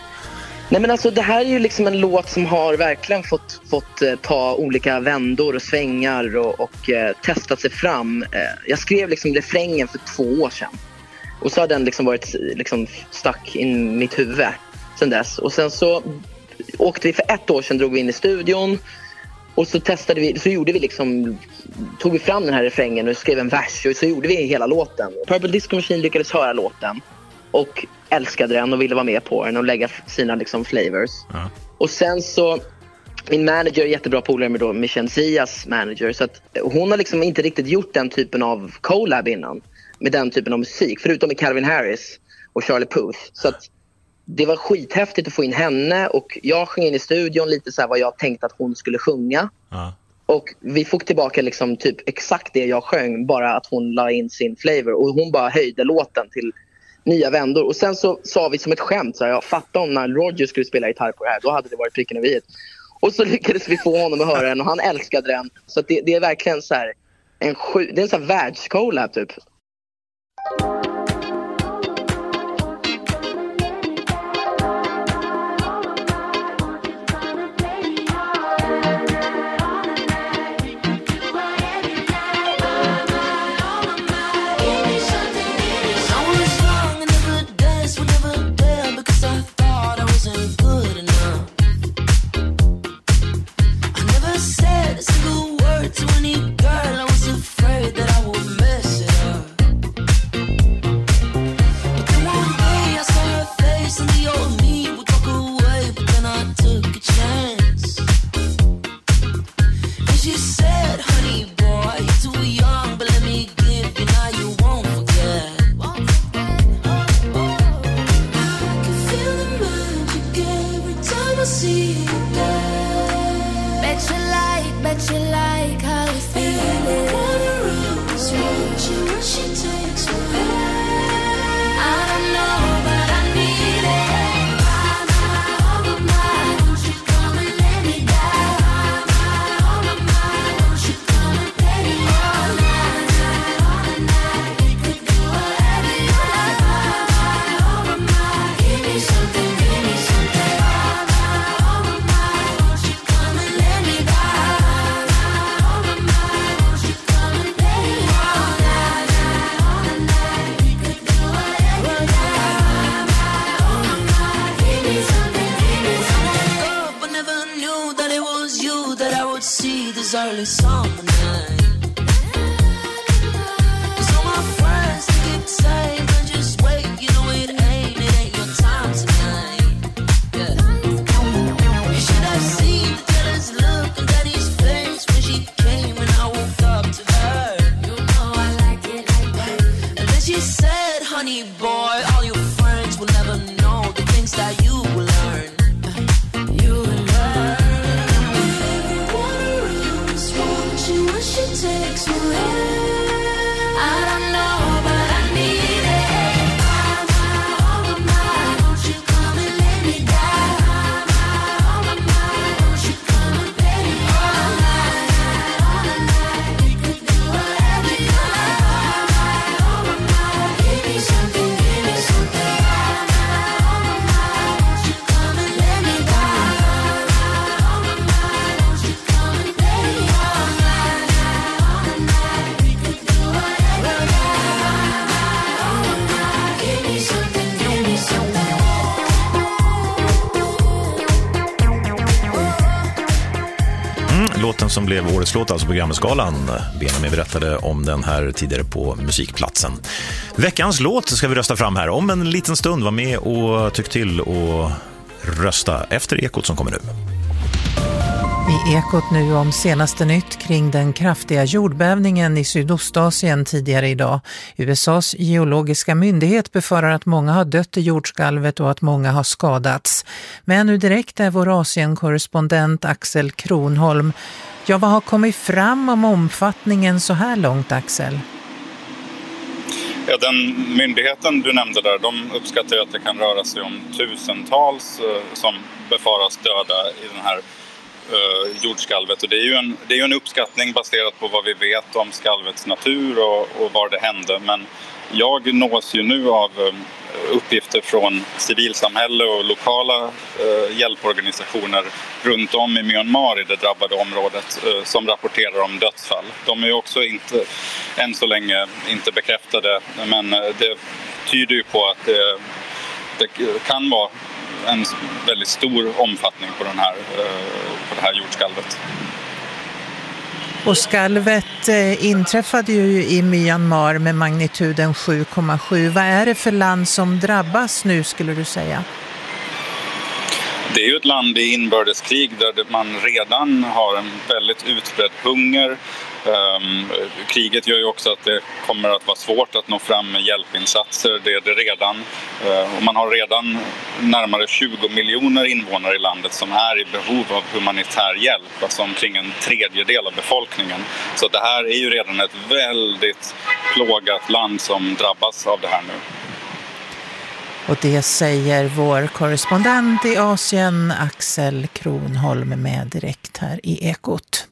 Nej men alltså det här är ju liksom en låt som har verkligen fått ta olika vändor och svängar och testat sig fram. Jag skrev liksom refrängen för 2 år sedan. Och så har den liksom varit liksom stuck i mitt huvud sedan dess. Och sen så åkte vi för 1 år sedan, drog vi in i studion. Och så testade vi, så gjorde vi liksom, tog vi fram den här refrängen och skrev en vers. Och så gjorde vi hela låten. Purple Disco Machine lyckades höra låten. Och älskade den och ville vara med på den och lägga sina liksom flavors. Och sen så, min manager är jättebra polare med Shenseas manager. Så att hon har liksom inte riktigt gjort den typen av collab innan. Med den typen av musik. Förutom med Calvin Harris och Charlie Puth. Så att det var skithäftigt att få in henne. Och jag sjöng in i studion lite så här vad jag tänkte att hon skulle sjunga. Och vi fick tillbaka liksom typ exakt det jag sjöng. Bara att hon la in sin flavor. Och hon bara höjde låten till nya vändor. Och sen så sa vi som ett skämt så här, jag fattar om Nile Rodgers skulle spela gitarr på det här, då hade det varit pricken över i. Och så lyckades vi få honom att höra den och han älskade den. Så att det är verkligen så här det är en sån här världskollab typ. She låten som blev årets låt, alltså programskalan. Benjamin berättade om den här tidigare på Musikplatsen. Veckans låt ska vi rösta fram här om en liten stund. Var med och tyck till och rösta efter Ekot som kommer nu. I Ekot nu om senaste nytt kring den kraftiga jordbävningen i Sydostasien tidigare idag. USAs geologiska myndighet befarar att många har dött i jordskalvet och att många har skadats. Men nu direkt är vår Asien-korrespondent Axel Kronholm. Ja, vad har kommit fram om omfattningen så här långt, Axel? Ja, den myndigheten du nämnde där, de uppskattar att det kan röra sig om tusentals som befaras döda i den här jordskalvet. Och det är ju en uppskattning baserat på vad vi vet om skalvets natur och var det hände. Men jag nås ju nu av uppgifter från civilsamhälle och lokala hjälporganisationer runt om i Myanmar i det drabbade området som rapporterar om dödsfall. De är ju också än så länge inte bekräftade, men det tyder ju på att det kan vara en väldigt stor omfattning på det här jordskalvet. Och skalvet inträffade ju i Myanmar med magnituden 7,7. Vad är det för land som drabbas nu, skulle du säga? Det är ju ett land i inbördeskrig där man redan har en väldigt utbredd hunger. Kriget gör ju också att det kommer att vara svårt att nå fram med hjälpinsatser. Det är det redan. Och man har redan närmare 20 miljoner invånare i landet som är i behov av humanitär hjälp. Alltså omkring en tredjedel av befolkningen. Så det här är ju redan ett väldigt plågat land som drabbas av det här nu. Och det säger vår korrespondent i Asien, Axel Kronholm, med direkt här i Ekot.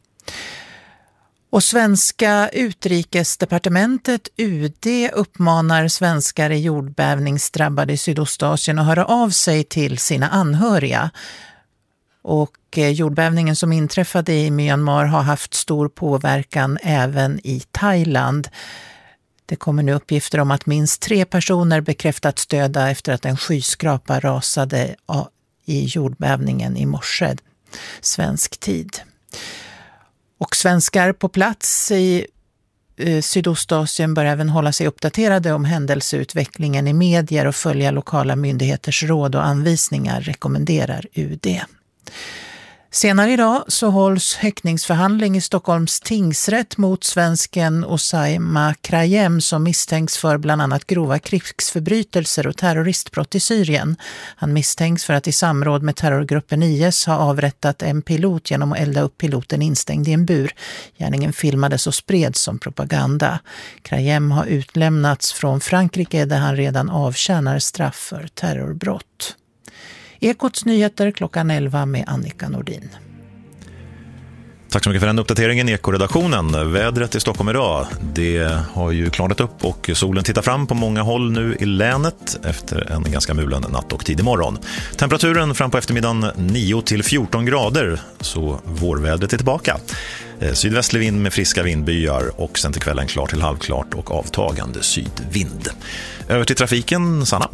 Och svenska utrikesdepartementet UD uppmanar svenskar i jordbävningsdrabbade i Sydostasien att höra av sig till sina anhöriga. Och jordbävningen som inträffade i Myanmar har haft stor påverkan även i Thailand. Det kommer nu uppgifter om att minst 3 personer bekräftats döda efter att en skyskrapa rasade i jordbävningen i morse, svensk tid. Och svenskar på plats i Sydostasien bör även hålla sig uppdaterade om händelseutvecklingen i medier och följa lokala myndigheters råd och anvisningar, rekommenderar UD. Senare idag så hålls häktningsförhandling i Stockholms tingsrätt mot svensken Osama Krayem som misstänks för bland annat grova krigsförbrytelser och terroristbrott i Syrien. Han misstänks för att i samråd med terrorgruppen IS ha avrättat en pilot genom att elda upp piloten instängd i en bur. Gärningen filmades och spreds som propaganda. Krayem har utlämnats från Frankrike där han redan avtjänar straff för terrorbrott. Ekots nyheter klockan 11 med Annika Nordin. Tack så mycket för den uppdateringen, Ekoredaktionen. Vädret i Stockholm idag, det har ju klarnat upp och solen tittar fram på många håll nu i länet efter en ganska mulen natt och tidig morgon. Temperaturen fram på eftermiddagen 9-14 grader, så vårvädret är tillbaka. Sydvästlig vind med friska vindbyar och sen till kvällen klart till halvklart och avtagande sydvind. Över till trafiken, Sanna.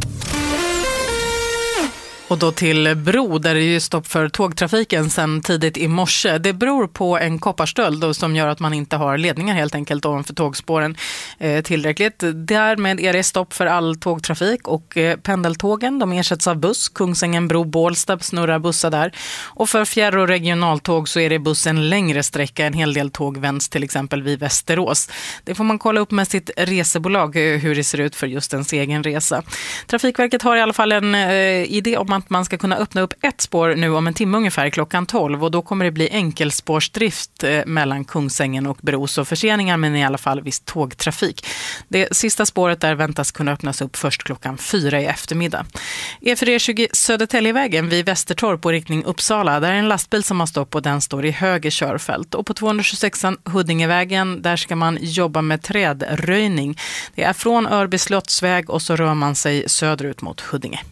Och då till Bro där det är stopp för tågtrafiken sedan tidigt i morse. Det beror på en kopparstöld som gör att man inte har ledningar helt enkelt ovanför tågspåren tillräckligt. Därmed är det stopp för all tågtrafik och pendeltågen de ersätts av buss. Kungsängen, Bro, Bålsta snurrar bussar där. Och för fjärr- och regionaltåg så är det bussen längre sträcka. En hel del tåg vänds till exempel vid Västerås. Det får man kolla upp med sitt resebolag hur det ser ut för just ens egen resa. Trafikverket har i alla fall en idé om att man ska kunna öppna upp ett spår nu om en timme ungefär klockan 12 och då kommer det bli enkelspårsdrift mellan Kungsängen och Bro, så förseningar men i alla fall viss tågtrafik. Det sista spåret där väntas kunna öppnas upp först klockan 4 i eftermiddag. E420 Södertäljevägen vid Västertorp på riktning Uppsala, där är en lastbil som har stopp och den står i höger körfält. Och på 226an Huddingevägen, där ska man jobba med trädröjning. Det är från Örby Slottsväg och så rör man sig söderut mot Huddinge.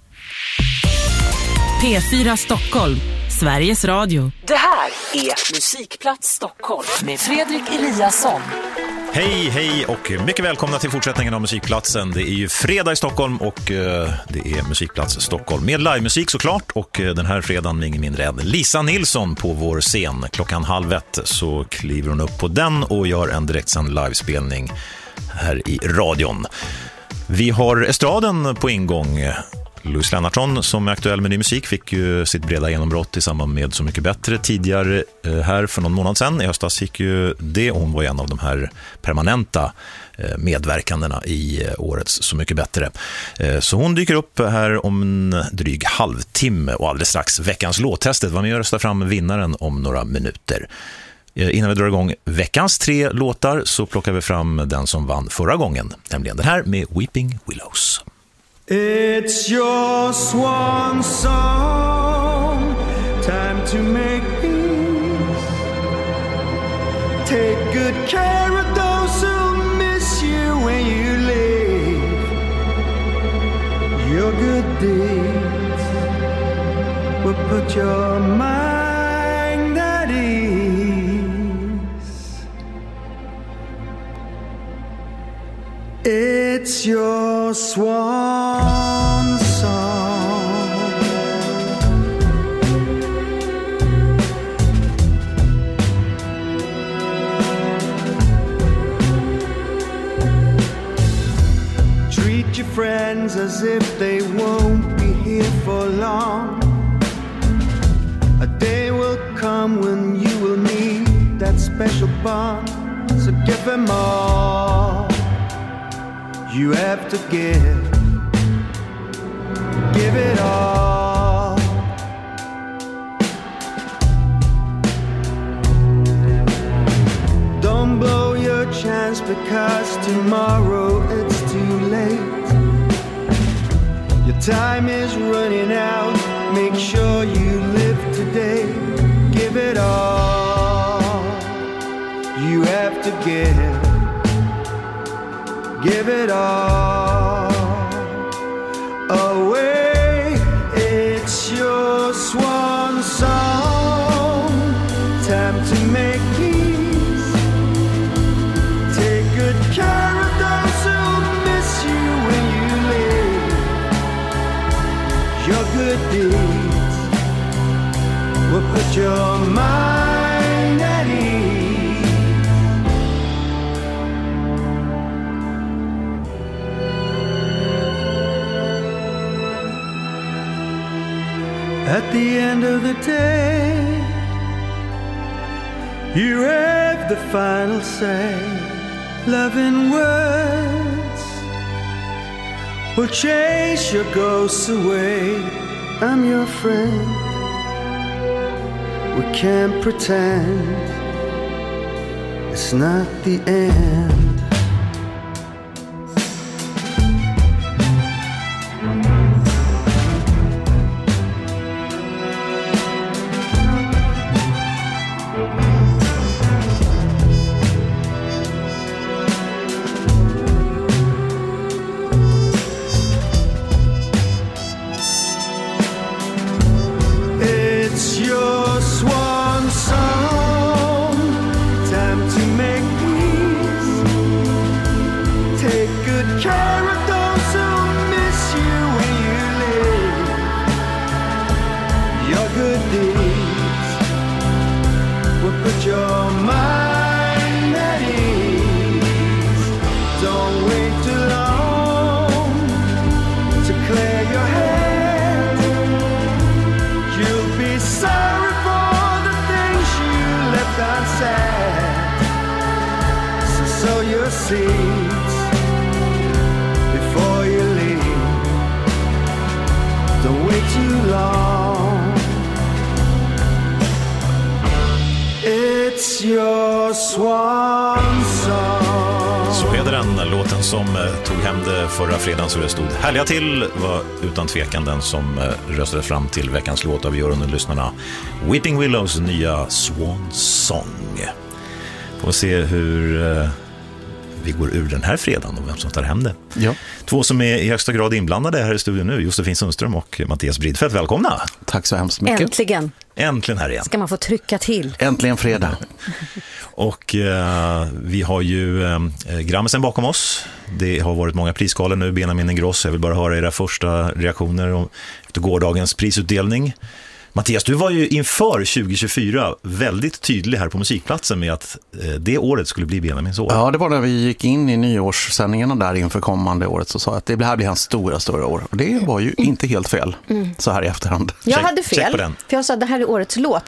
P4 Stockholm, Sveriges Radio. Det här är Musikplats Stockholm med Fredrik Eliasson. Hej och mycket välkomna till fortsättningen av Musikplatsen. Det är ju fredag i Stockholm och det är Musikplats Stockholm med livemusik såklart. Och den här fredagen med ingen mindre än Lisa Nilsson på vår scen. 12:30 så kliver hon upp på den och gör en direktsänd livespelning här i radion. Vi har estraden på ingång. Louise Lennartsson som är aktuell med ny musik fick ju sitt breda genombrott i samband med Så mycket bättre tidigare här för någon månad sedan. I höstas gick ju det och hon var en av de här permanenta medverkandena i årets Så mycket bättre. Så hon dyker upp här om en dryg halvtimme och alldeles strax veckans låttestet. Var med och rösta fram vinnaren om några minuter. Innan vi drar igång veckans 3 låtar så plockar vi fram den som vann förra gången, nämligen den här med Weeping Willows. It's your swan song, time to make peace. Take good care of those who miss you when you leave. Your good deeds will put your mind at ease. It's your swan song. Treat your friends as if they won't be here for long. A day will come when you will need that special bond. So give them all you have to give it all. Don't blow your chance because tomorrow it's too late. Your time is running out, make sure you live today. Give it all you have to give it all away. It's your swan song, time to make peace. Take good care of those who miss you when you leave. Your good deeds will put your mind at ease. At the end of the day, you have the final say. Loving words will chase your ghosts away. I'm your friend, we can't pretend it's not the end. Så är det den låten som tog hem det förra fredagen så det stod härliga till var utan tvekan den som röstade fram till veckans låt av lyssnarna. Weeping Willows nya Swan Song. Får se hur vi går ur den här fredagen och vem som tar hem det. Ja. 2 som är i högsta grad inblandade här i studion nu, Josefin Sundström och Mattias Bridfeldt. Välkomna! Tack så hemskt mycket. Äntligen! Äntligen här igen. Ska man få trycka till. Äntligen fredag. Och vi har ju Grammisen bakom oss. Det har varit många prisgalor nu, Benjamin Ingrosso. Jag vill bara höra era första reaktioner efter gårdagens prisutdelning. Mattias, du var ju inför 2024 väldigt tydlig här på Musikplatsen med att det året skulle bli Benjamins år. Ja, det var när vi gick in i nyårssändningarna där inför kommande året, så sa jag att det här blir hans stora år. Och det var ju inte helt fel så här i efterhand. Jag hade fel, för jag sa att det här är årets låt.